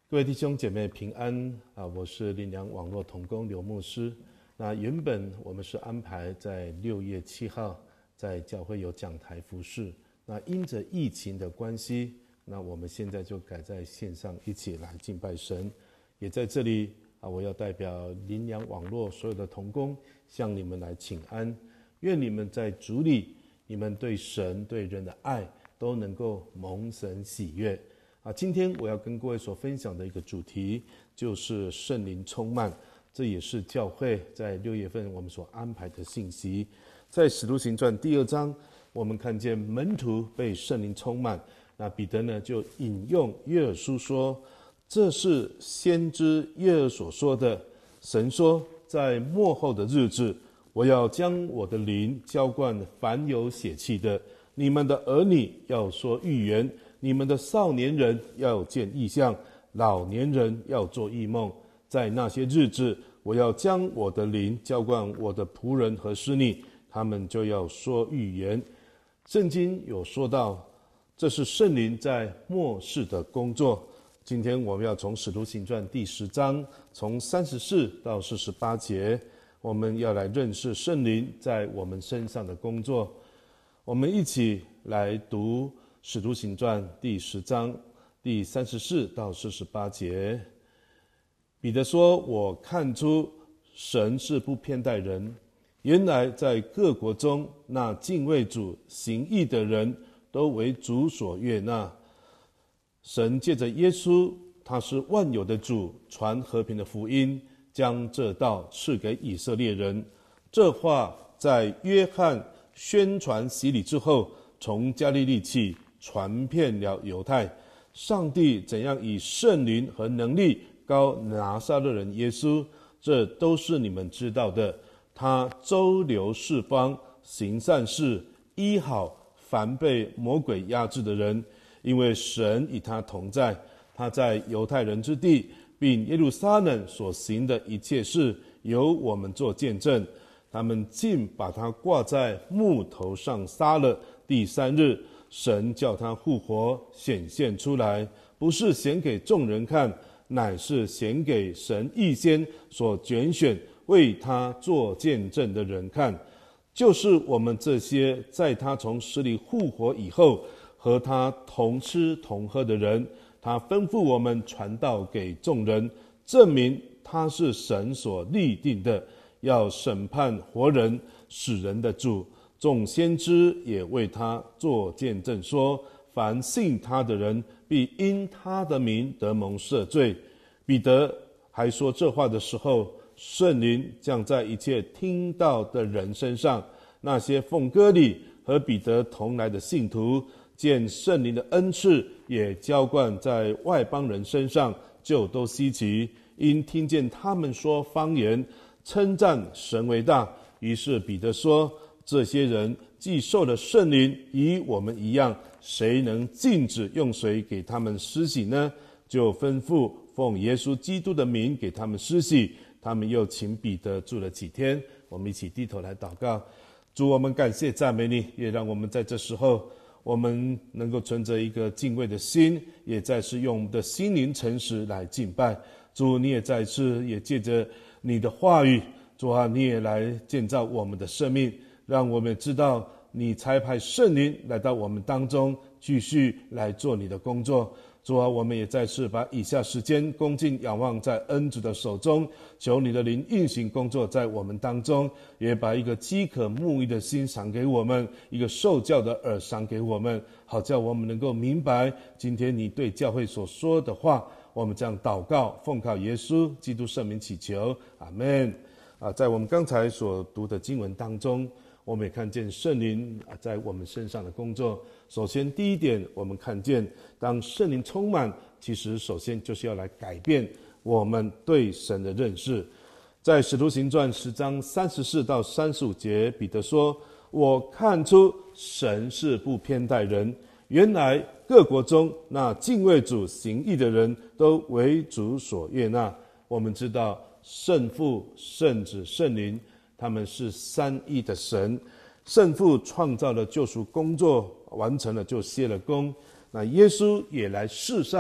各位弟兄姐妹平安啊！我是灵粮网络同工刘牧师。那原本我们是安排在6月7号在教会有讲台服事，那因着疫情的关系，那我们现在就改在线上一起来敬拜神。也在这里啊，我要代表灵粮网络所有的同工向你们来请安，愿你们在主里，你们对神对人的爱都能够蒙神喜悦。今天我要跟各位所分享的一个主题就是圣灵充满，这也是教会在6月份我们所安排的信息。在使徒行传第2章，我们看见门徒被圣灵充满，那彼得呢就引用约珥书说，这是先知约珥所说的，神说，在末后的日子，我要将我的灵浇灌凡有血气的，你们的儿女要说预言，你们的少年人要见异象，老年人要做异梦。在那些日子，我要将我的灵浇灌我的仆人和使女，他们就要说预言。圣经有说到，这是圣灵在末世的工作。今天我们要从使徒行传第10章从34到48节，我们要来认识圣灵在我们身上的工作。我们一起来读使徒行传第10章第34到48节。彼得说，我看出神是不偏待人，原来在各国中，那敬畏主行义的人都为主所悦纳。神借着耶稣，他是万有的主，传和平的福音，将这道赐给以色列人。这话在约翰宣传洗礼之后，从加利利起，传遍了犹太。上帝怎样以圣灵和能力膏拿撒勒人耶稣，这都是你们知道的。他周流四方，行善事，医好凡被魔鬼压制的人，因为神与他同在。他在犹太人之地并耶路撒冷所行的一切事，由我们做见证。他们竟把他挂在木头上杀了。第3日，神叫他复活，显现出来，不是显给众人看，乃是显给神预先所拣选为他做见证的人看，就是我们这些在他从死里复活以后和他同吃同喝的人。他吩咐我们传道给众人，证明他是神所立定的，要审判活人死人的主。众先知也为他做见证说，凡信他的人必因他的名得蒙赦罪。彼得还说这话的时候，圣灵降在一切听到的人身上。那些奉割礼和彼得同来的信徒，见圣灵的恩赐也浇灌在外邦人身上，就都稀奇，因听见他们说方言，称赞神为大。于是彼得说，这些人既受了圣灵，与我们一样，谁能禁止用水给他们施洗呢？就吩咐奉耶稣基督的名给他们施洗。他们又请彼得住了几天。我们一起低头来祷告。主，我们感谢赞美你，也让我们在这时候，我们能够存着一个敬畏的心，也再次用我们的心灵诚实来敬拜。主，你也再次也借着你的话语，主啊，你也来建造我们的生命，让我们知道你差派圣灵来到我们当中，继续来做你的工作。主啊，我们也再次把以下时间恭敬仰望在恩主的手中，求你的灵运行工作在我们当中，也把一个饥渴慕义的心赏给我们，一个受教的耳赏给我们，好叫我们能够明白今天你对教会所说的话。我们这样祷告，奉靠耶稣基督圣名祈求，阿们。在我们刚才所读的经文当中，我们也看见圣灵在我们身上的工作。首先第一点，我们看见当圣灵充满，其实首先就是要来改变我们对神的认识。在使徒行传10章34到35节，彼得说，我看出神是不偏待人，原来各国中那敬畏主行义的人都为主所悦纳。我们知道圣父、圣子、圣灵，他们是三一的神。圣父创造了救赎工作，完成了就歇了工。那耶稣也来世上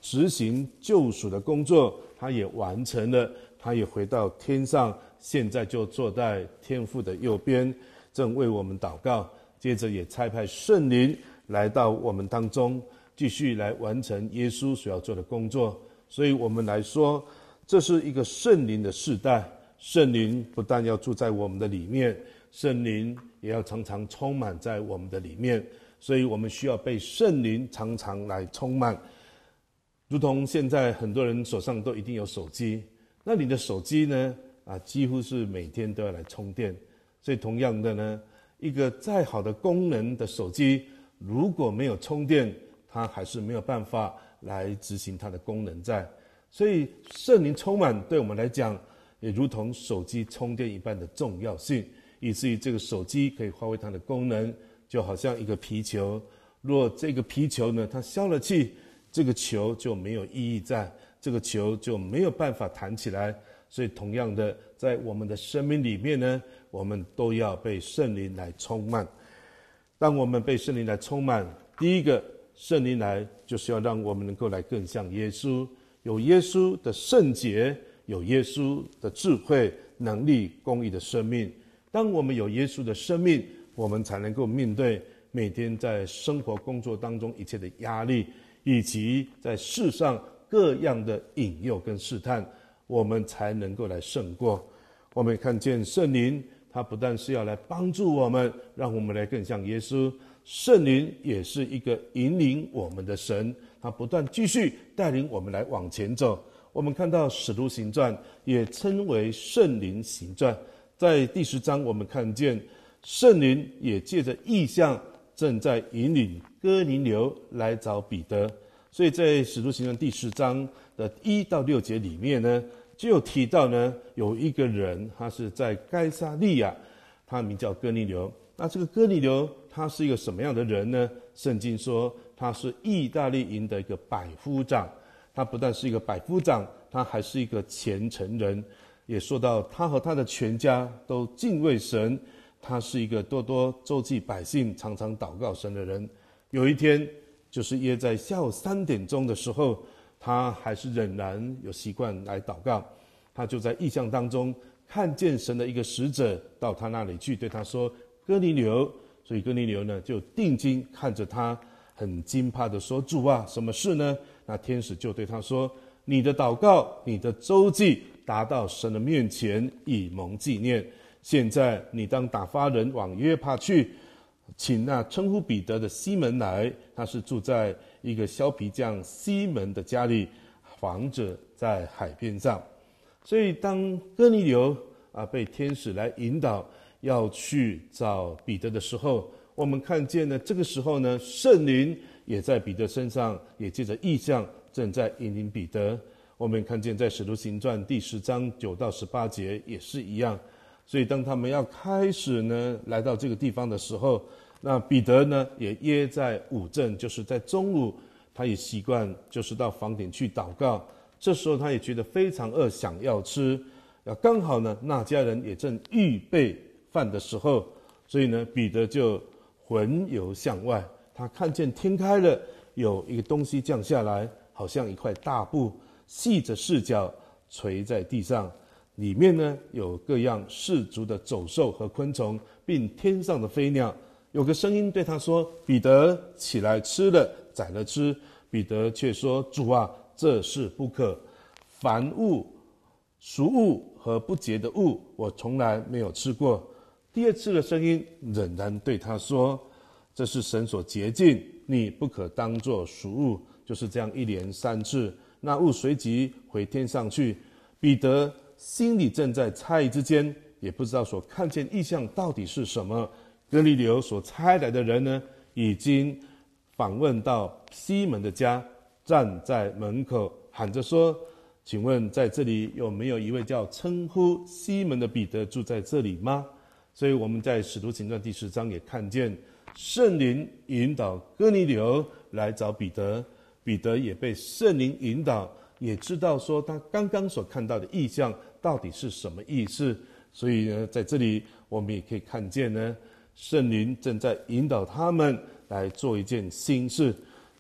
执行救赎的工作，他也完成了，他也回到天上，现在就坐在天父的右边，正为我们祷告。接着也差派圣灵来到我们当中，继续来完成耶稣所要做的工作。所以我们来说，这是一个圣灵的世代。圣灵不但要住在我们的里面，圣灵也要常常充满在我们的里面。所以我们需要被圣灵常常来充满。如同现在很多人手上都一定有手机，那你的手机呢几乎是每天都要来充电。所以同样的呢，一个再好的功能的手机，如果没有充电，它还是没有办法来执行它的功能在。所以圣灵充满对我们来讲，也如同手机充电一般的重要性，以至于这个手机可以发挥它的功能，就好像一个皮球。若这个皮球呢，它消了气，这个球就没有意义在，这个球就没有办法弹起来。所以同样的，在我们的生命里面呢，我们都要被圣灵来充满。当我们被圣灵来充满，第一个，圣灵来就是要让我们能够来更像耶稣，有耶稣的圣洁，有耶稣的智慧、能力、公义的生命。当我们有耶稣的生命，我们才能够面对每天在生活工作当中一切的压力，以及在世上各样的引诱跟试探，我们才能够来胜过。我们看见圣灵，他不但是要来帮助我们，让我们来更像耶稣，圣灵也是一个引领我们的神，他不断继续带领我们来往前走。我们看到使徒行传也称为圣灵行传，在第10章我们看见圣灵也借着异象正在引领哥尼流来找彼得。所以在使徒行传第10章的1到6节里面呢，就有提到呢，有一个人他是在该撒利亚，他名叫哥尼流。那这个哥尼流他是一个什么样的人呢？圣经说他是意大利营的一个百夫长。他不但是一个百夫长，他还是一个虔诚人。也说到他和他的全家都敬畏神，他是一个多多周济百姓、常常祷告神的人。有一天，就是约在下午3点钟的时候，他还是仍然有习惯来祷告。他就在异象当中看见神的一个使者到他那里去，对他说：“哥尼流。”所以哥尼流呢就定睛看着他，很惊怕的说：“主啊，什么事呢？”那天使就对他说：“你的祷告，你的周济达到神的面前，以蒙纪念。现在你当打发人往约帕去，请那称呼彼得的西门来，他是住在一个削皮匠西门的家里，房子在海边上。”所以当哥尼流被天使来引导要去找彼得的时候，我们看见呢，这个时候呢，圣灵也在彼得身上，也借着异象正在引领彼得。我们看见在使徒行传第10章9到18节也是一样。所以当他们要开始呢来到这个地方的时候，那彼得呢也约在午正，就是在中午，他也习惯就是到房顶去祷告。这时候他也觉得非常饿，想要吃。刚好呢那家人也正预备饭的时候，所以呢彼得就魂游向外，他看见天开了，有一个东西降下来，好像一块大布，系着4角垂在地上，里面呢有各样四足的走兽和昆虫，并天上的飞鸟。有个声音对他说：“彼得，起来吃了，宰了吃。”彼得却说：“主啊，这是不可。凡物、俗物和不洁的物，我从来没有吃过。”第2次的声音仍然对他说：“这是神所洁净，你不可当作俗物。”就是这样一连3次。那物随即回天上去。彼得心里正在猜疑之间，也不知道所看见异象到底是什么。哥尼流所差来的人呢，已经访问到西门的家，站在门口喊着说：“请问在这里有没有一位叫称呼西门的彼得住在这里吗？”所以我们在使徒行传第10章也看见圣灵引导哥尼流来找彼得，彼得也被圣灵引导，也知道说他刚刚所看到的异象到底是什么意思。所以呢，在这里我们也可以看见呢，圣灵正在引导他们来做一件新事。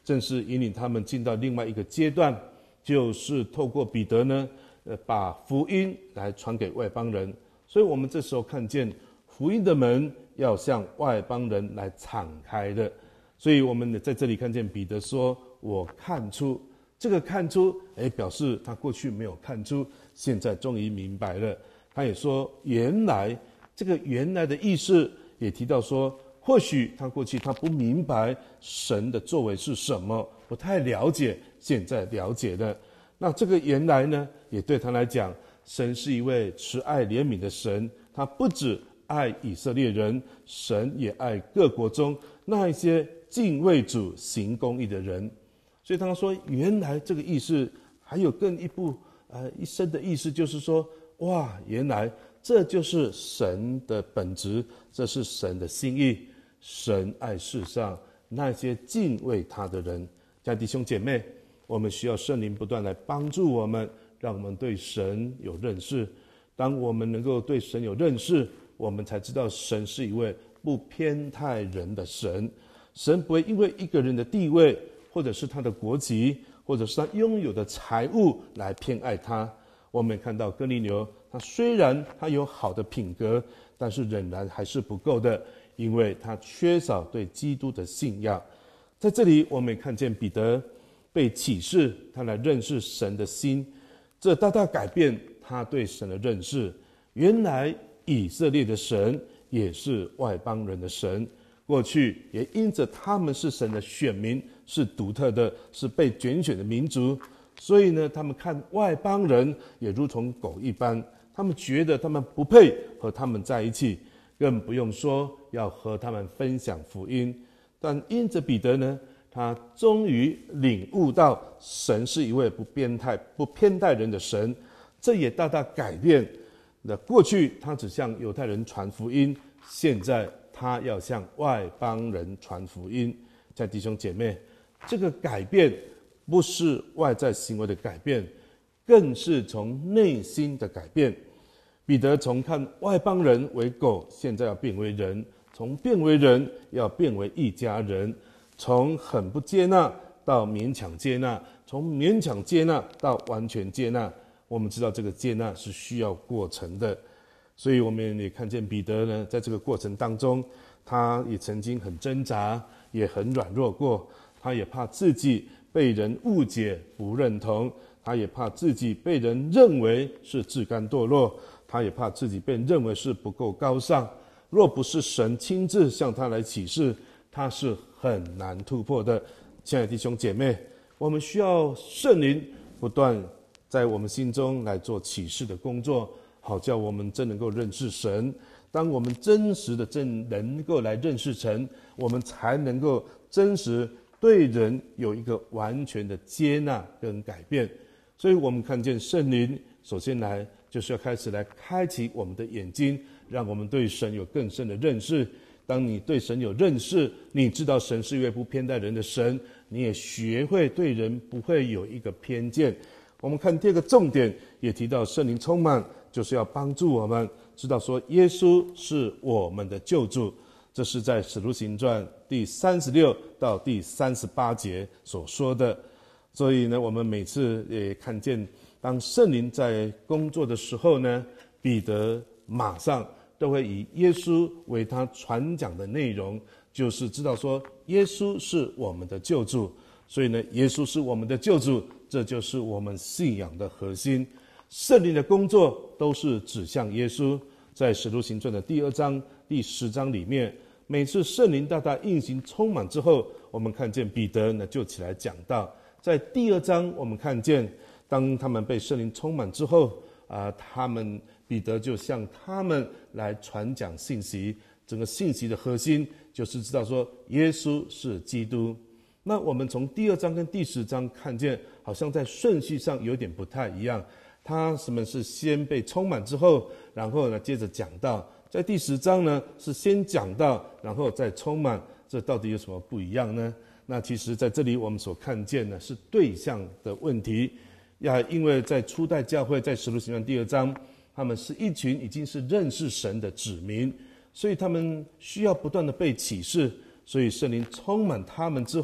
正是引领他们进到另外一个阶段，就是透过彼得呢，把福音来传给外邦人。所以我们这时候看见福音的门要向外邦人来敞开的。所以我们在这里看见彼得说：“我看出。”这个看出，表示他过去没有看出，现在终于明白了。他也说，原来这个原来的意思也提到说，或许他过去他不明白神的作为是什么，不太了解，现在了解了。那这个原来呢，也对他来讲，神是一位慈爱怜悯的神，他不只爱以色列人，神也爱各国中那一些敬畏主行公义的人。所以他说，原来这个意思还有更一深的意思，就是说，哇，原来这就是神的本质，这是神的心意。神爱世上那些敬畏他的人。亲爱的弟兄姐妹，我们需要圣灵不断来帮助我们，让我们对神有认识。当我们能够对神有认识，我们才知道神是一位不偏待人的神。神不会因为一个人的地位，或者是他的国籍，或者是他拥有的财物来偏爱他。我们看到哥尼流，他虽然他有好的品格，但是仍然还是不够的，因为他缺少对基督的信仰。在这里我们也看见彼得被启示，他来认识神的心，这大大改变他对神的认识。原来以色列的神也是外邦人的神，过去也因着他们是神的选民，是独特的，是被拣选的民族，所以呢，他们看外邦人也如同狗一般，他们觉得他们不配和他们在一起，更不用说要和他们分享福音。但因着彼得呢，他终于领悟到神是一位不偏待人的神，这也大大改变了过去他只向犹太人传福音，现在他要向外邦人传福音。在弟兄姐妹，这个改变不是外在行为的改变，更是从内心的改变。彼得从看外邦人为狗，现在要变为人；从变为人，要变为一家人；从很不接纳到勉强接纳，从勉强接纳到完全接纳。我们知道这个接纳是需要过程的，所以我们也看见彼得呢，在这个过程当中，他也曾经很挣扎，也很软弱过，他也怕自己被人误解不认同，他也怕自己被人认为是自甘堕落，他也怕自己被认为是不够高尚。若不是神亲自向他来启示，他是很难突破的。亲爱的弟兄姐妹，我们需要圣灵不断在我们心中来做启示的工作，好叫我们真能够认识神。当我们真实的真能够来认识神，我们才能够真实对人有一个完全的接纳跟改变。所以我们看见圣灵首先来就是要开始来开启我们的眼睛，让我们对神有更深的认识。当你对神有认识，你知道神是一位不偏待人的神，你也学会对人不会有一个偏见。我们看第二个重点，也提到圣灵充满就是要帮助我们知道说耶稣是我们的救主，这是在使徒行传第36到第38节所说的。所以呢，我们每次也看见当圣灵在工作的时候呢，彼得马上都会以耶稣为他传讲的内容，就是知道说耶稣是我们的救主。所以呢，耶稣是我们的救主，这就是我们信仰的核心。圣灵的工作都是指向耶稣。在使徒行传的第2章第10章里面，每次圣灵大大运行充满之后，我们看见彼得呢就起来讲道。在第2章我们看见当他们被圣灵充满之后，彼得就向他们来传讲信息。整个信息的核心就是知道说耶稣是基督。那我们从第2章跟第10章看见，好像在顺序上有点不太一样。他们是先被充满之后，然后呢接着讲道。在第10章呢是先讲道，然后再充满，这到底有什么不一样呢？那其实在这里我们所看见的是对象的问题。因为在初代教会，在使徒行传第2章，他们是一群已经是认识神的子民，所以他们需要不断的被启示。所以圣灵充满他们之后，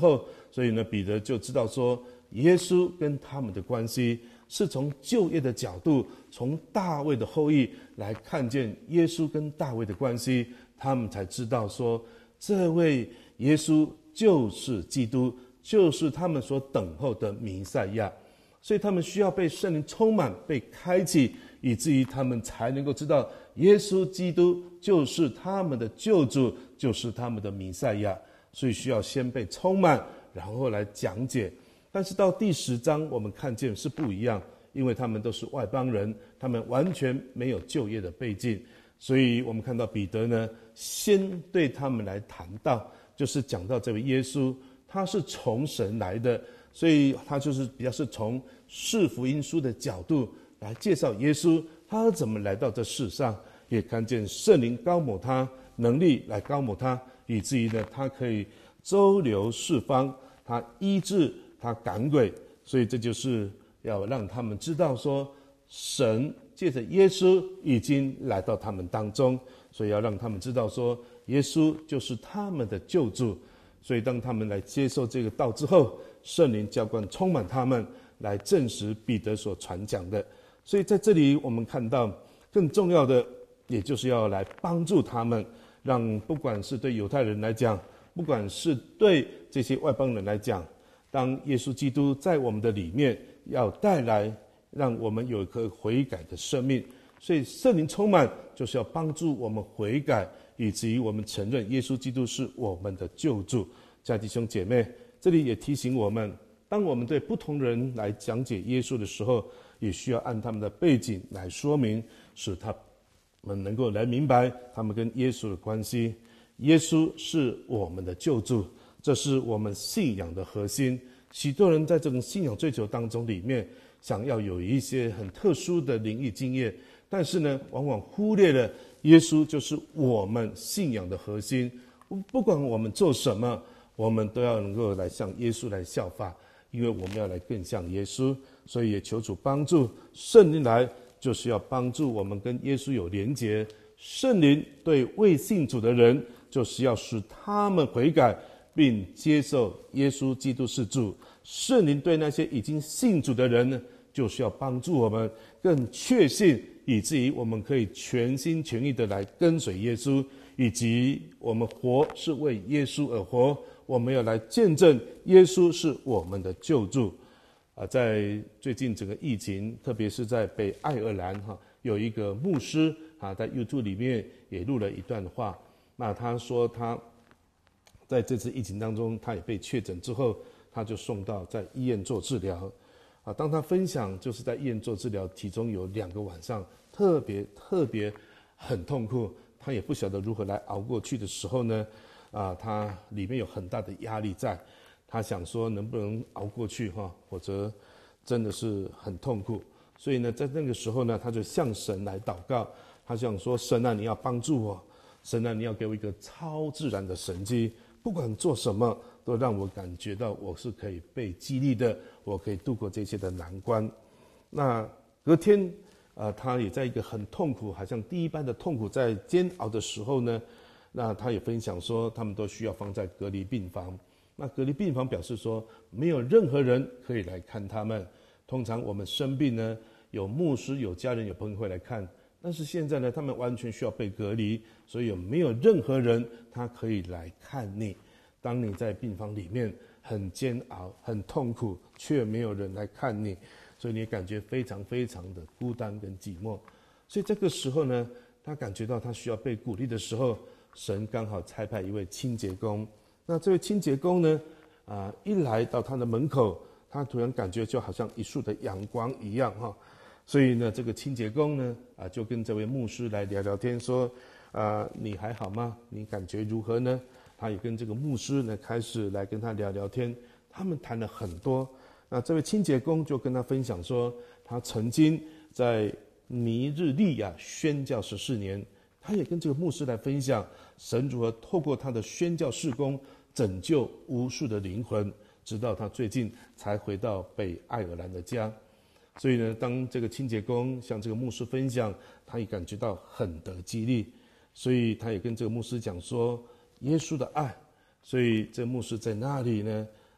所以呢，彼得就知道说，耶稣跟他们的关系是从旧约的角度，从大卫的后裔来看见耶稣跟大卫的关系，他们才知道说，这位耶稣就是基督，就是他们所等候的弥赛亚。所以他们需要被圣灵充满，被开启，以至于他们才能够知道耶稣基督就是他们的救主，就是他们的弥赛亚。所以需要先被充满，然后来讲解。但是到第10章我们看见是不一样，因为他们都是外邦人，他们完全没有旧约的背景，所以我们看到彼得呢，先对他们来谈到，就是讲到这位耶稣他是从神来的，所以他就是比较是从四福音书的角度来介绍耶稣他怎么来到这世上，也看见圣灵高抹他，能力来高抹他，以至于呢他可以周流四方，他医治，他赶鬼。所以这就是要让他们知道说，神借着耶稣已经来到他们当中，所以要让他们知道说，耶稣就是他们的救主。所以当他们来接受这个道之后，圣灵浇灌充满他们，来证实彼得所传讲的。所以在这里我们看到更重要的，也就是要来帮助他们，让不管是对犹太人来讲，不管是对这些外邦人来讲，当耶稣基督在我们的里面，要带来让我们有一颗悔改的生命。所以圣灵充满就是要帮助我们悔改，以至于我们承认耶稣基督是我们的救主。家弟兄姐妹，这里也提醒我们，当我们对不同人来讲解耶稣的时候，也需要按他们的背景来说明，使他们能够来明白他们跟耶稣的关系。耶稣是我们的救主，这是我们信仰的核心。许多人在这种信仰追求当中里面，想要有一些很特殊的灵异经验，但是呢，往往忽略了耶稣就是我们信仰的核心。不管我们做什么，我们都要能够来向耶稣来效法，因为我们要来更像耶稣。所以也求主帮助，圣灵来就是要帮助我们跟耶稣有连结。圣灵对未信主的人，就是要使他们悔改并接受耶稣基督是主。圣灵对那些已经信主的人呢，就是要帮助我们更确信，以至于我们可以全心全意的来跟随耶稣，以及我们活是为耶稣而活，我们要来见证耶稣是我们的救主。在最近整个疫情，特别是在北爱尔兰有一个牧师在 YouTube 里面也录了一段话。那他说他在这次疫情当中，他也被确诊之后，他就送到在医院做治疗。当他分享就是在医院做治疗，其中有2个晚上特别很痛苦，他也不晓得如何来熬过去的时候呢，他里面有很大的压力在，他想说能不能熬过去否则真的是很痛苦。所以呢，在那个时候呢，他就向神来祷告，他想说，神啊，你要帮助我，神啊，你要给我一个超自然的神迹，不管做什么都让我感觉到我是可以被激励的，我可以度过这些的难关。那隔天他也在一个很痛苦，好像第一般的痛苦在煎熬的时候呢，那他也分享说他们都需要放在隔离病房。那隔离病房表示说没有任何人可以来看他们。通常我们生病呢，有牧师、有家人、有朋友会来看，但是现在呢，他们完全需要被隔离，所以没有任何人他可以来看你。当你在病房里面很煎熬、很痛苦，却没有人来看你，所以你感觉非常非常的孤单跟寂寞。所以这个时候呢，他感觉到他需要被鼓励的时候，神刚好差派一位清洁工。那这位清洁工呢，一来到他的门口，他突然感觉就好像一束的阳光一样所以呢，这个清洁工呢，就跟这位牧师来聊聊天，说，你还好吗？你感觉如何呢？他也跟这个牧师呢开始来跟他聊聊天，他们谈了很多。那这位清洁工就跟他分享说，他曾经在尼日利亚宣教14年，他也跟这个牧师来分享神如何透过他的宣教事工拯救无数的灵魂，直到他最近才回到北爱尔兰的家。所以呢，当这个清洁工向这个牧师分享，他也感觉到很得激励，所以他也跟这个牧师讲说耶稣的爱。所以这牧师在那里呢，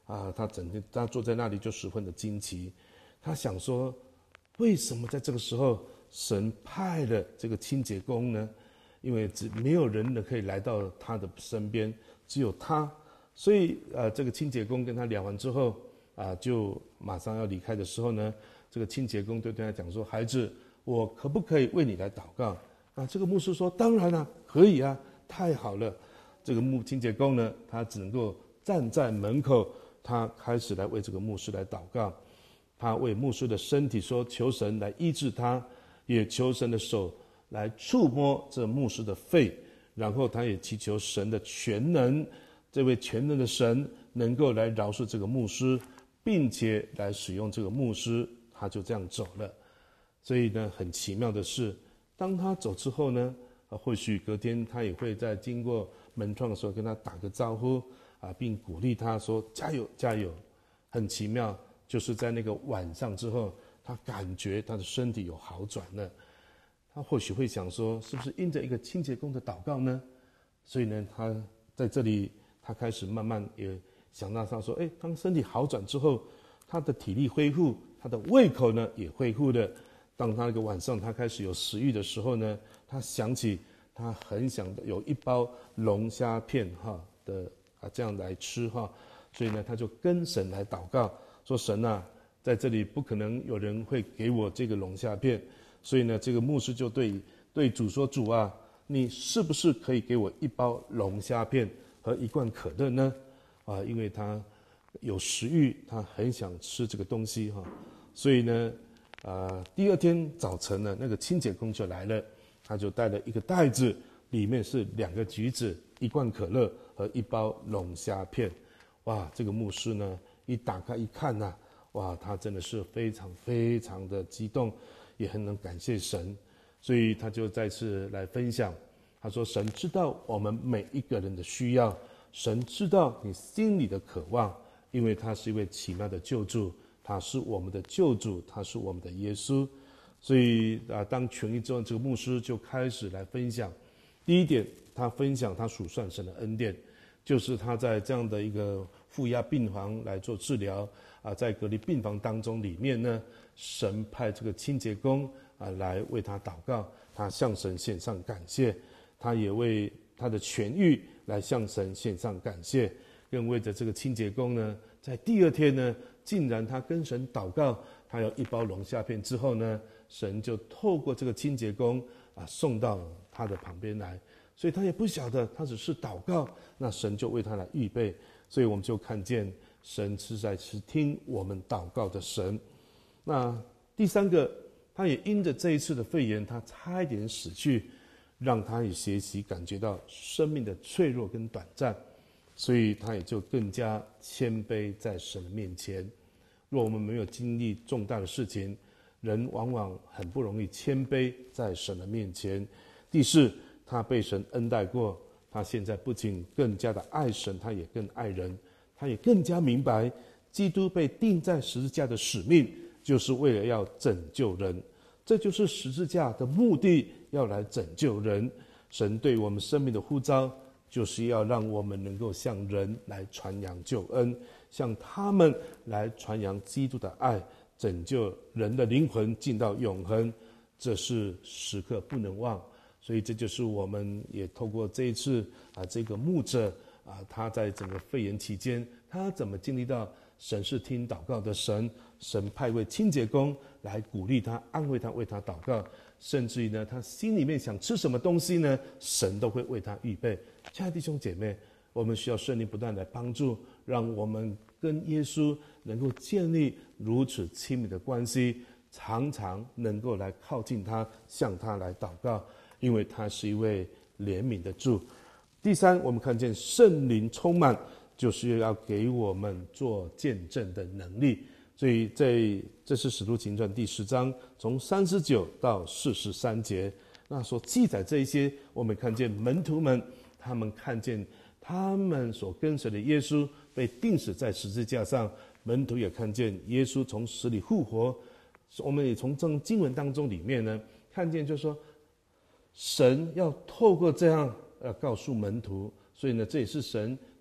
他坐在那里就十分的惊奇，他想说，为什么在这个时候神派了这个清洁工呢？因为没有人可以来到他的身边，只有他。所以这个清洁工跟他聊完之后就马上要离开的时候呢，这个清洁工对他讲说：“孩子，我可不可以为你来祷告？”这个牧师说：“当然啊，可以啊，太好了。”这个清洁工呢，他只能够站在门口，他开始来为这个牧师来祷告。他为牧师的身体说：“求神来医治他，也求神的手来触摸这牧师的肺。”然后他也祈求神的全能，这位全能的神能够来饶恕这个牧师，并且来使用这个牧师。他就这样走了。所以呢，很奇妙的是，当他走之后呢，或许隔天他也会在经过门窗的时候跟他打个招呼并鼓励他说：“加油，加油！”很奇妙，就是在那个晚上之后，他感觉他的身体有好转了。他或许会想说，是不是因着一个清洁工的祷告呢？所以呢，他在这里，他开始慢慢也想到他说：“当身体好转之后，他的体力恢复，他的胃口呢也恢复了。当他那个晚上他开始有食欲的时候呢，他想起他很想有一包龙虾片这样来吃所以呢，他就跟神来祷告，说：“神啊，在这里不可能有人会给我这个龙虾片。”所以呢，这个牧师就对主说：“主啊，你是不是可以给我一包龙虾片和一罐可乐呢？”因为他有食欲，他很想吃这个东西所以呢，第二天早晨呢，那个清洁工就来了，他就带了一个袋子，里面是2个橘子、一罐可乐和一包龙虾片。哇，这个牧师呢，一打开一看哇，他真的是非常非常的激动，也很能感谢神，所以他就再次来分享。他说：“神知道我们每一个人的需要，神知道你心里的渴望，因为他是一位奇妙的救主，他是我们的救主，他是我们的耶稣。”所以当痊愈之后，这个牧师就开始来分享。第一点，他分享他数算神的恩典，就是他在这样的一个负压病房来做治疗在隔离病房当中里面呢，神派这个清洁工来为他祷告，他向神献上感谢，他也为他的痊愈来向神献上感谢，更为着这个清洁工呢，在第二天呢，竟然他跟神祷告，他有一包龙虾片之后呢，神就透过这个清洁工送到他的旁边来，所以他也不晓得，他只是祷告，那神就为他来预备。所以我们就看见神实在是听我们祷告的神。那第三个，他也因着这一次的肺炎，他差一点死去，让他也学习感觉到生命的脆弱跟短暂，所以他也就更加谦卑在神的面前。若我们没有经历重大的事情，人往往很不容易谦卑在神的面前。第四，他被神恩待过，他现在不仅更加的爱神，他也更爱人，他也更加明白基督被钉在十字架的使命，就是为了要拯救人。这就是十字架的目的，要来拯救人。神对我们生命的呼召，就是要让我们能够向人来传扬救恩，向他们来传扬基督的爱，拯救人的灵魂进到永恒，这是时刻不能忘。所以这就是我们也透过这一次这个牧者他在整个肺炎期间，他怎么经历到神是听祷告的神，神派位清洁工来鼓励他、安慰他、为他祷告，甚至于呢，他心里面想吃什么东西呢，神都会为他预备。亲爱的弟兄姐妹，我们需要圣灵不断来帮助，让我们跟耶稣能够建立如此亲密的关系，常常能够来靠近他，向他来祷告，因为他是一位怜悯的主。第三，我们看见圣灵充满，就是要给我们做见证的能力。所以这是使徒行传第10章从39到43节，那所记载这一些，我们看见门徒们，他们看见他们所跟随的耶稣被钉死在十字架上，门徒也看见耶稣从死里复活。我们也从这经文当中里面呢，看见就是说，神要透过这样告诉门徒，所以呢，这也是神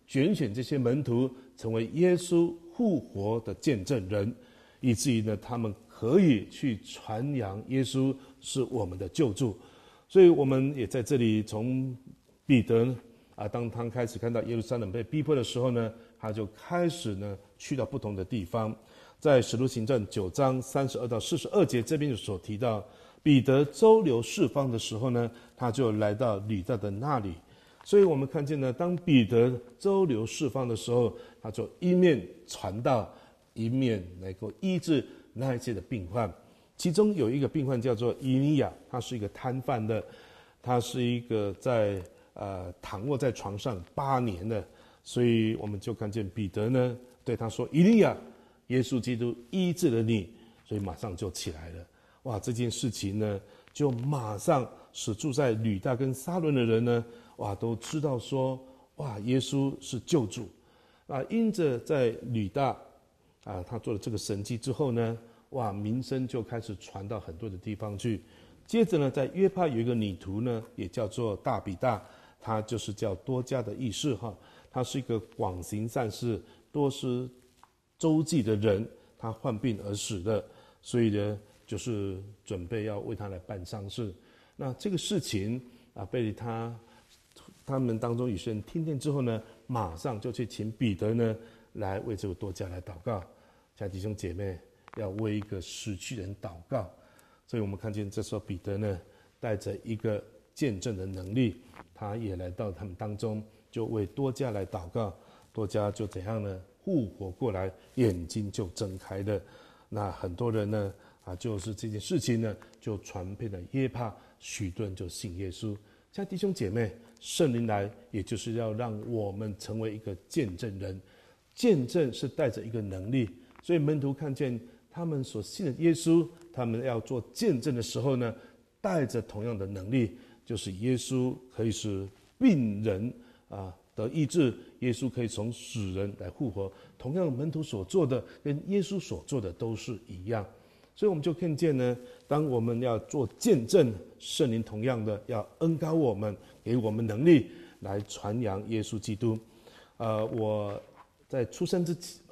拣选这些门徒成为耶稣复活的见证人，以至于呢，他们可以去传扬耶稣是我们的救主。所以我们也在这里从彼得当他开始看到耶路撒冷被逼迫的时候呢，他就开始呢去到不同的地方。在使徒行传9章32到42节这边所提到，彼得周流四方的时候呢，他就来到吕大的那里。所以我们看见呢，当彼得周流四方的时候，他就一面传道，一面能够医治那一切的病患。其中有一个病患叫做以利亚，他是一个瘫痪的，他是一个在躺卧在床上8年的。所以我们就看见彼得呢对他说：“以利亚，耶稣基督医治了你。”所以马上就起来了。哇，这件事情呢，就马上使住在吕大跟撒伦的人呢，哇，都知道说，哇，耶稣是救主。因着在吕大他做了这个神迹之后呢，哇，名声就开始传到很多的地方去。接着呢，在约帕有一个女徒呢，也叫做大比大，她就是叫多加的意思哈。她是一个广行善事、多施周济的人，她患病而死的，所以呢，就是准备要为她来办丧事。那这个事情被他们当中有些人听见之后呢，马上就去请彼得呢来为这个多加来祷告。亲爱的弟兄姐妹，要为一个死去人祷告。所以我们看见这时候彼得呢带着一个见证的能力，他也来到他们当中，就为多加来祷告。多加就怎样呢？复活过来，眼睛就睁开了。那很多人呢就是这件事情呢就传遍了约帕，许多人就信耶稣。亲爱的弟兄姐妹，圣灵来也就是要让我们成为一个见证人。见证是带着一个能力，所以门徒看见他们所信的耶稣，他们要做见证的时候呢，带着同样的能力，就是耶稣可以使病人得医治，耶稣可以从死人来复活。同样门徒所做的跟耶稣所做的都是一样。所以我们就看见呢，当我们要做见证，圣灵同样的要恩膏我们，给我们能力来传扬耶稣基督。我在出生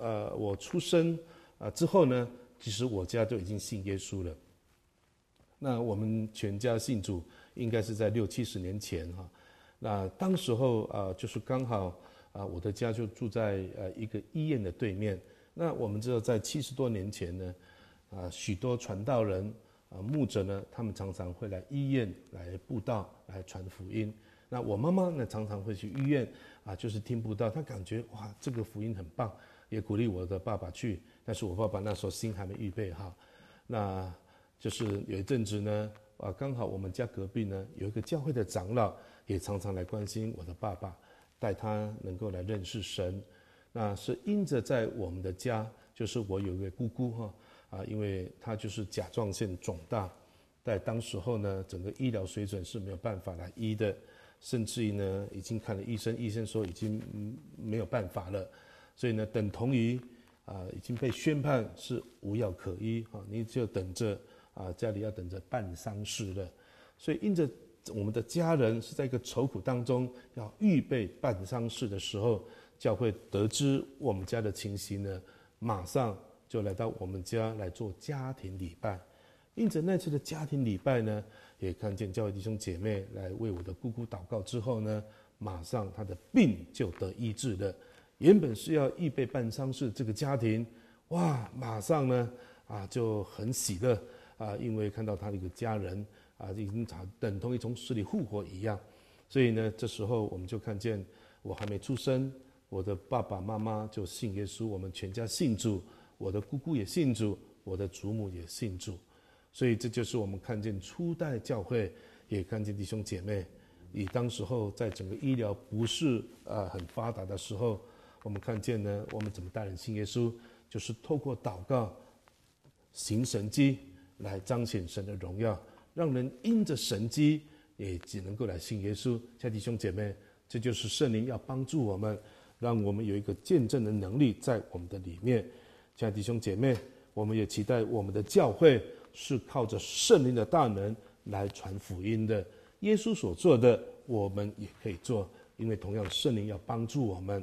之后呢，其实我家就已经信耶稣了。那我们全家信主应该是在60、70年前那当时候就是刚好我的家就住在一个医院的对面。那我们知道在70多年前呢，许多传道人牧者呢，他们常常会来医院来布道，来传福音。那我妈妈呢，常常会去医院就是听布道，她感觉哇，这个福音很棒，也鼓励我的爸爸去。但是我爸爸那时候心还没预备好。那就是有一阵子呢，刚好我们家隔壁呢有一个教会的长老，也常常来关心我的爸爸，带他能够来认识神。那是因着在我们的家，就是我有一位姑姑因为她就是甲状腺肿大，在当时候呢，整个医疗水准是没有办法来医的，甚至于呢，已经看了医生，医生说已经没有办法了，所以呢，等同于已经被宣判是无药可医你就等着家里要等着办丧事了。所以因着我们的家人是在一个愁苦当中，要预备办丧事的时候，教会得知我们家的情形呢，马上就来到我们家来做家庭礼拜。因着那次的家庭礼拜呢，也看见教会弟兄姐妹来为我的姑姑祷告之后呢，马上她的病就得医治了。原本是要预备办丧事，这个家庭哇，马上呢就很喜乐因为看到他的一个家人已经等同于从死里复活一样。所以呢，这时候我们就看见我还没出生，我的爸爸妈妈就信耶稣，我们全家信主，我的姑姑也信主，我的祖母也信主。所以这就是我们看见初代教会，也看见弟兄姐妹，以当时候在整个医疗不是很发达的时候，我们看见呢，我们怎么带人信耶稣，就是透过祷告行神迹来彰显神的荣耀，让人因着神迹也只能够来信耶稣。亲爱的弟兄姐妹，这就是圣灵要帮助我们，让我们有一个见证的能力在我们的里面。亲爱的弟兄姐妹，我们也期待我们的教会是靠着圣灵的大能来传福音的。耶稣所做的我们也可以做，因为同样圣灵要帮助我们。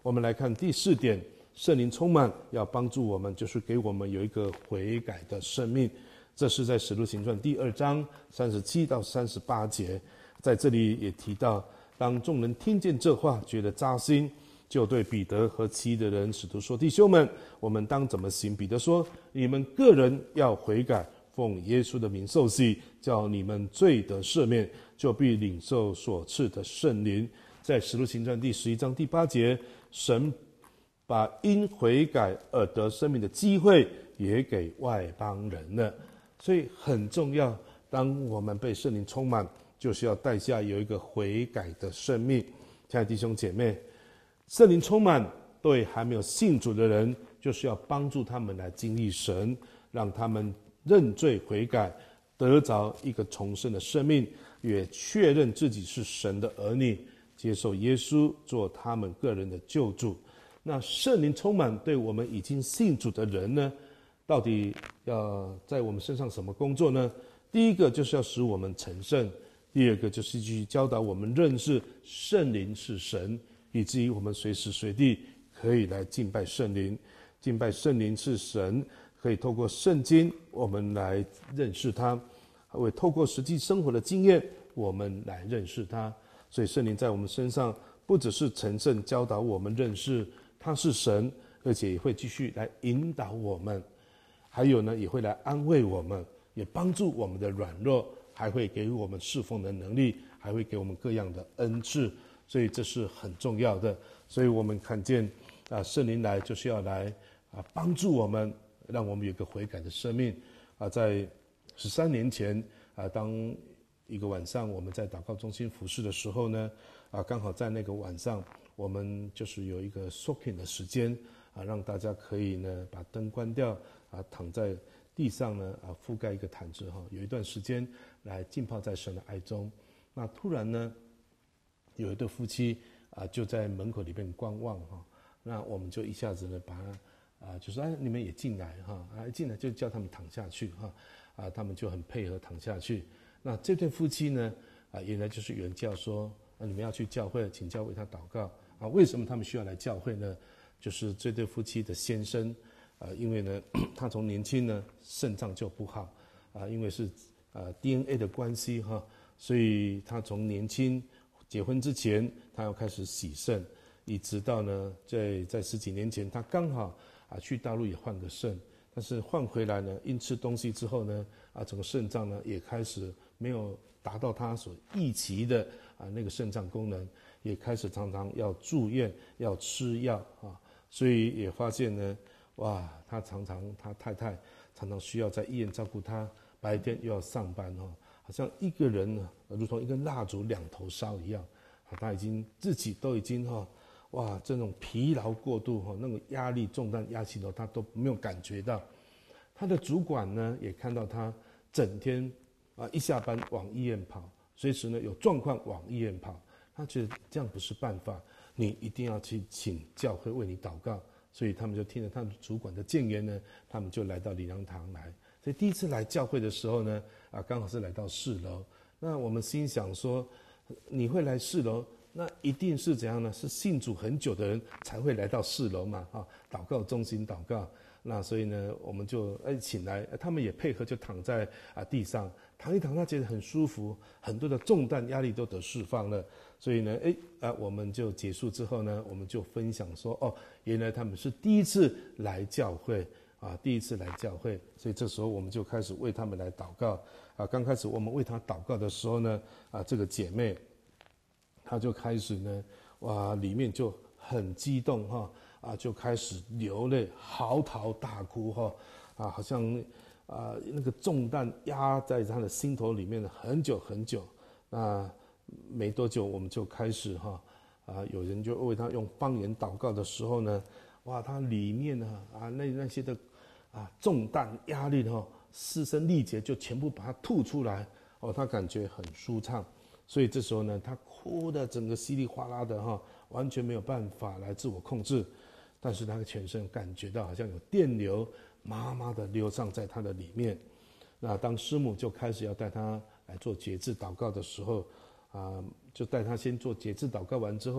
我们来看第4点，圣灵充满要帮助我们，就是给我们有一个悔改的生命。这是在使徒行传第2章37到38节，在这里也提到，当众人听见这话，觉得扎心，就对彼得和其余的人使徒说：弟兄们，我们当怎么行？彼得说：你们个人要悔改，奉耶稣的名受洗，叫你们罪得赦免，就必领受所赐的圣灵。在使徒行传第11章第8节，神把因悔改而得生命的机会也给外邦人了。所以很重要，当我们被圣灵充满，就是要带下有一个悔改的生命。亲爱的弟兄姐妹，圣灵充满对还没有信主的人，就是要帮助他们来经历神，让他们认罪悔改，得着一个重生的生命，也确认自己是神的儿女，接受耶稣做他们个人的救主。那圣灵充满对我们已经信主的人呢，到底要在我们身上什么工作呢？第一个就是要使我们成圣，第二个就是去教导我们认识圣灵是神，以至于我们随时随地可以来敬拜圣灵。敬拜圣灵是神，可以透过圣经我们来认识他，还会透过实际生活的经验我们来认识他。所以圣灵在我们身上不只是成圣教导我们认识他是神，而且也会继续来引导我们，还有呢，也会来安慰我们，也帮助我们的软弱，还会给予我们侍奉的能力，还会给我们各样的恩赐。所以这是很重要的。所以我们看见圣灵来就是要来帮助我们，让我们有一个悔改的生命。在13年前当一个晚上我们在祷告中心服侍的时候呢，刚好在那个晚上我们就是有一个 soaking 的时间让大家可以呢把灯关掉躺在地上呢覆盖一个毯子有一段时间来浸泡在神的爱中。那突然呢有一对夫妻就在门口里面观望那我们就一下子呢把他就说你们也进来进来就叫他们躺下去他们就很配合躺下去。那这对夫妻呢原来就是有人叫说你们要去教会，请教为他祷告为什么他们需要来教会呢？就是这对夫妻的先生因为呢他从年轻呢肾脏就不好因为是DNA 的关系所以他从年轻结婚之前他要开始洗肾，一直到呢在10几年前他刚好去大陆也换个肾，但是换回来呢因吃东西之后呢整个肾脏呢也开始没有达到他所预期的那个肾脏功能，也开始常常要住院要吃药所以也发现呢他太太常常需要在医院照顾他，白天又要上班好像一个人呢如同一根蜡烛两头烧一样他已经自己都已经这种疲劳过度那个压力重担压起头他都没有感觉到。他的主管呢也看到他整天一下班往医院跑，随时呢有状况往医院跑，他觉得这样不是办法，你一定要去请教会为你祷告。所以他们就听了他们主管的建言呢，他们就来到灵粮堂来。所以第一次来教会的时候呢刚好是来到4楼。那我们心想说你会来4楼，那一定是怎样呢？是信主很久的人才会来到4楼嘛祷告中心祷告。那所以呢我们就请来，他们也配合，就躺在地上躺一躺，他觉得很舒服，很多的重担压力都得释放了。所以呢我们就结束之后呢，我们就分享说原来他们是第一次来教会第一次来教会。所以这时候我们就开始为他们来祷告刚开始我们为他祷告的时候呢这个姐妹她就开始呢里面就很激动就开始流泪嚎啕大哭好像那个重担压在他的心头里面很久很久。那没多久我们就开始有人就为他用方言祷告的时候呢他里面那些的重担压力嘶声力竭就全部把它吐出来他感觉很舒畅。所以这时候呢他哭的整个稀里哗啦的完全没有办法来自我控制，但是他的全身感觉到好像有电流麻麻的流上在他的里面。那当师母就开始要带他来做节制祷告的时候就带他先做节制祷告完之后，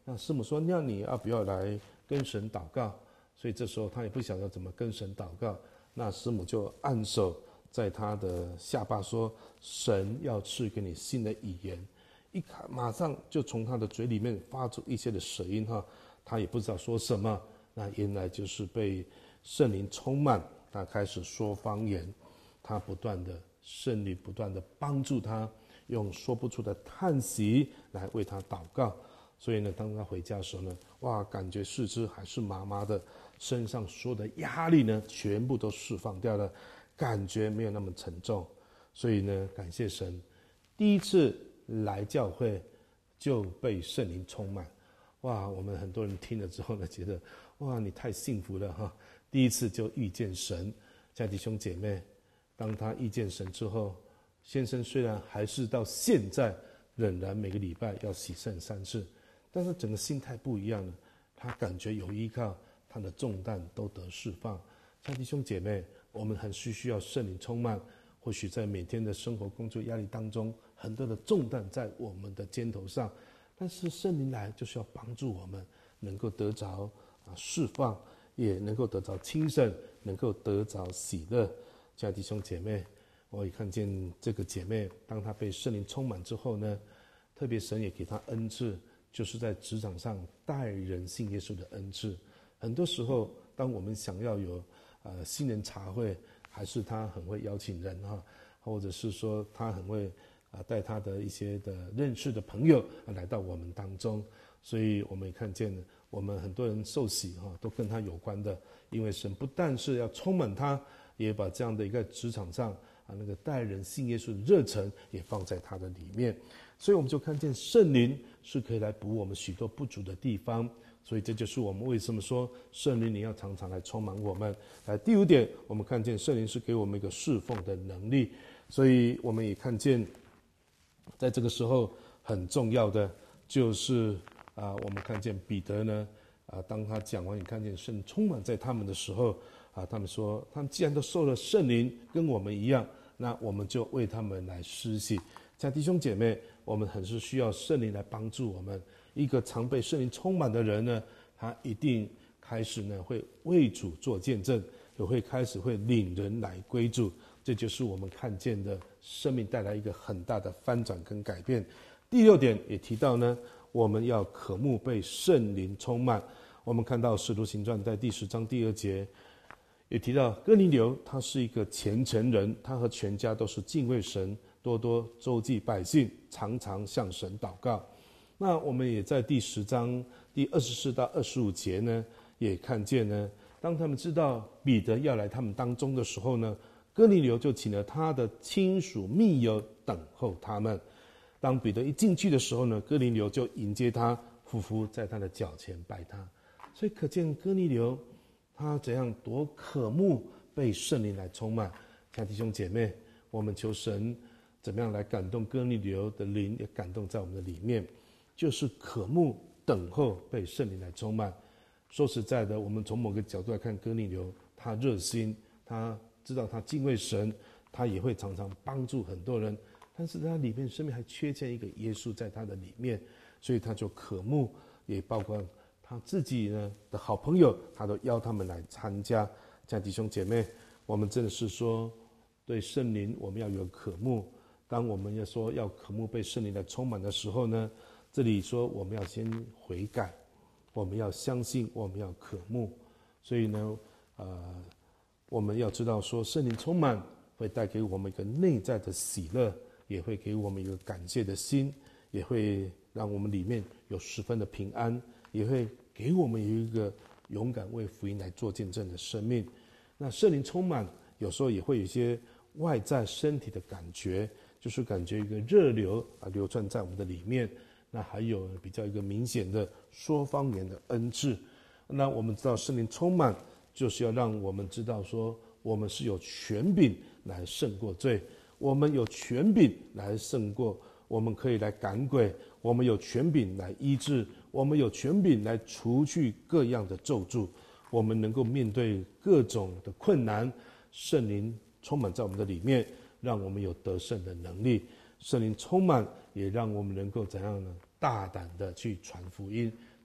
那师母说，那你要不要来跟神祷告？所以这时候他也不晓得怎么跟神祷告，那师母就按手在他的下巴说，神要赐给你新的语言。一看马上就从他的嘴里面发出一些的舌音哈，他也不知道说什么，那原来就是被圣灵充满，他开始说方言，他圣灵不断的帮助他，用说不出的叹息来为他祷告。所以呢，当他回家的时候呢，哇，感觉四肢还是麻麻的，身上所有的压力呢全部都释放掉了，感觉没有那么沉重。所以呢，感谢神，第一次来教会就被圣灵充满。哇，我们很多人听了之后呢，觉得哇，你太幸福了哈！第一次就遇见神。亲爱的弟兄姐妹，当他遇见神之后，先生虽然还是到现在仍然每个礼拜要洗圣3次，但是整个心态不一样了，他感觉有依靠，他的重担都得释放。亲爱的弟兄姐妹，我们很需要圣灵充满。或许在每天的生活工作压力当中，很多的重担在我们的肩头上，但是圣灵来就是要帮助我们能够得着释放，也能够得着轻省，能够得着喜乐。亲爱的弟兄姐妹，我也看见这个姐妹，当她被圣灵充满之后呢，特别神也给她恩赐，就是在职场上带人信耶稣的恩赐。很多时候，当我们想要有新人茶会，还是他很会邀请人哈，或者是说他很会带他的一些的认识的朋友来到我们当中，所以我们也看见我们很多人受洗哈，都跟他有关的，因为神不但是要充满他，也把这样的一个职场上那个带人信耶稣的热忱也放在他的里面，所以我们就看见圣灵是可以来补我们许多不足的地方。所以这就是我们为什么说圣灵你要常常来充满我们。第5点，我们看见圣灵是给我们一个侍奉的能力，所以我们也看见在这个时候很重要的就是我们看见彼得呢当他讲完，你看见圣灵充满在他们的时候他们说，他们既然都受了圣灵跟我们一样，那我们就为他们来施洗。亲爱的弟兄姐妹，我们很是需要圣灵来帮助我们。一个常被圣灵充满的人呢，他一定开始呢会为主做见证，也会开始会领人来归主。这就是我们看见的生命带来一个很大的翻转跟改变。第6点也提到呢，我们要渴慕被圣灵充满。我们看到使徒行传在第10章第2节也提到，哥尼流他是一个虔诚人，他和全家都是敬畏神，多多周济百姓，常常向神祷告。那我们也在第10章第24到25节呢，也看见呢，当他们知道彼得要来他们当中的时候呢，哥尼流就请了他的亲属密友等候他们。当彼得一进去的时候呢，哥尼流就迎接他，匍匐在他的脚前拜他。所以可见哥尼流他怎样多渴慕被圣灵来充满。亲爱的弟兄姐妹，我们求神怎么样来感动哥尼流的灵，也感动在我们的里面，就是渴慕等候被圣灵来充满。说实在的，我们从某个角度来看，哥尼流他热心，他知道他敬畏神，他也会常常帮助很多人，但是他里面生命还缺欠一个耶稣在他的里面，所以他就渴慕，也包括他自己呢的好朋友，他都邀他们来参加。亲爱的弟兄姐妹，我们真的是说对圣灵我们要有渴慕。当我们要说要渴慕被圣灵来充满的时候呢，这里说我们要先悔改，我们要相信，我们要渴慕。所以呢我们要知道说圣灵充满会带给我们一个内在的喜乐，也会给我们一个感谢的心，也会让我们里面有十分的平安，也会给我们有一个勇敢为福音来做见证的生命。那圣灵充满有时候也会有一些外在身体的感觉，就是感觉一个热流流窜在我们的里面。那还有比较一个明显的说方言的恩赐。那我们知道圣灵充满就是要让我们知道说我们是有权柄来胜过罪，我们有权柄来胜过，我们可以来赶鬼，我们有权柄来医治，我们有权柄来除去各样的咒诅，我们能够面对各种的困难。圣灵充满在我们的里面，让我们有得胜的能力。圣灵充满也让我们能够怎样呢？大胆的去传福音。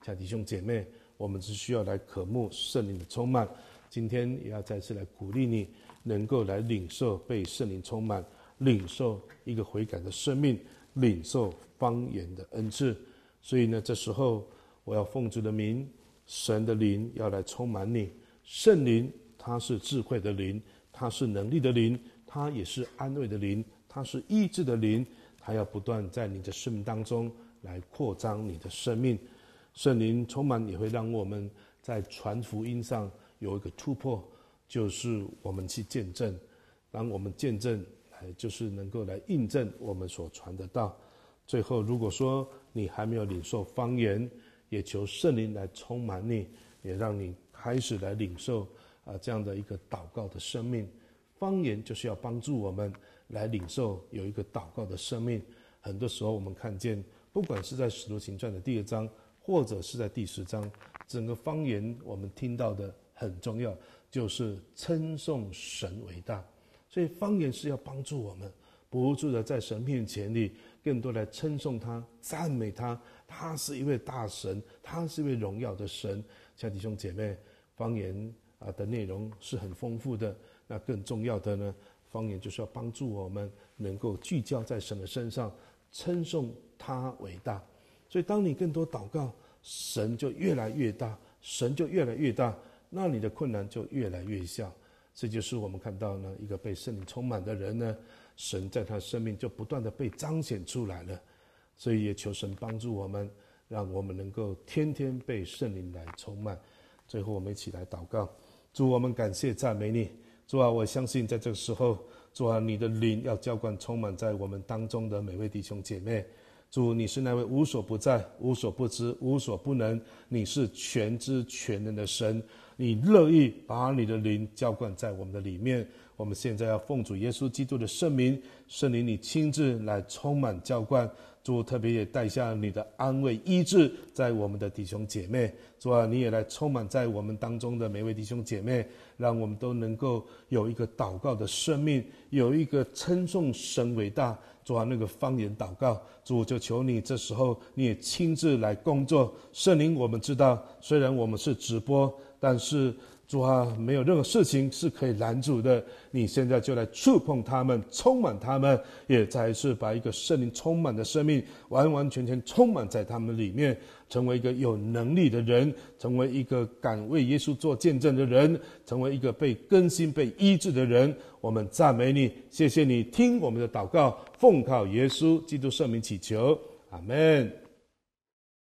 亲爱的弟兄姐妹，我们只需要来渴慕圣灵的充满。今天也要再次来鼓励你，能够来领受被圣灵充满，领受一个悔改的生命，领受方言的恩赐。所以呢，这时候我要奉主的名，神的灵要来充满你。圣灵它是智慧的灵，它是能力的灵，它也是安慰的灵，它是医治的灵，它要不断在你的生命当中来扩张你的生命。圣灵充满也会让我们在传福音上有一个突破，就是我们去见证。当我们见证，就是能够来印证我们所传的道。最后，如果说你还没有领受方言，也求圣灵来充满你，也让你开始来领受这样的一个祷告的生命。方言就是要帮助我们来领受有一个祷告的生命。很多时候我们看见，不管是在使徒行传的第2章，或者是在第10章，整个方言我们听到的很重要，就是称颂神为大。所以方言是要帮助我们不住的在神面前里更多来称颂他，赞美他，他是一位大神，他是一位荣耀的神。亲爱的弟兄姐妹，方言的内容是很丰富的。那更重要的呢，方言就是要帮助我们能够聚焦在神的身上，称颂他为大。所以当你更多祷告，神就越来越大，神就越来越大，那你的困难就越来越小。这就是我们看到呢，一个被圣灵充满的人呢，神在他生命就不断的被彰显出来了。所以也求神帮助我们，让我们能够天天被圣灵来充满。最后我们一起来祷告。主，我们感谢赞美你。主啊，我相信在这个时候，主啊，你的灵要浇灌充满在我们当中的每位弟兄姐妹。主，你是那位无所不在、无所不知、无所不能，你是全知全能的神，你乐意把你的灵浇灌在我们的里面。我们现在要奉主耶稣基督的圣名，圣灵你亲自来充满浇灌。主，特别也带下你的安慰医治在我们的弟兄姐妹。主啊，你也来充满在我们当中的每位弟兄姐妹，让我们都能够有一个祷告的生命，有一个称颂神为大。主啊，那个方言祷告，主就求你这时候你也亲自来工作。圣灵，我们知道虽然我们是直播，但是主啊，没有任何事情是可以拦阻的。你现在就来触碰他们，充满他们，也再一次把一个圣灵充满的生命完完全全充满在他们里面，成为一个有能力的人，成为一个敢为耶稣做见证的人，成为一个被更新被医治的人。我们赞美你，谢谢你听我们的祷告，奉靠耶稣基督圣名祈求，阿们。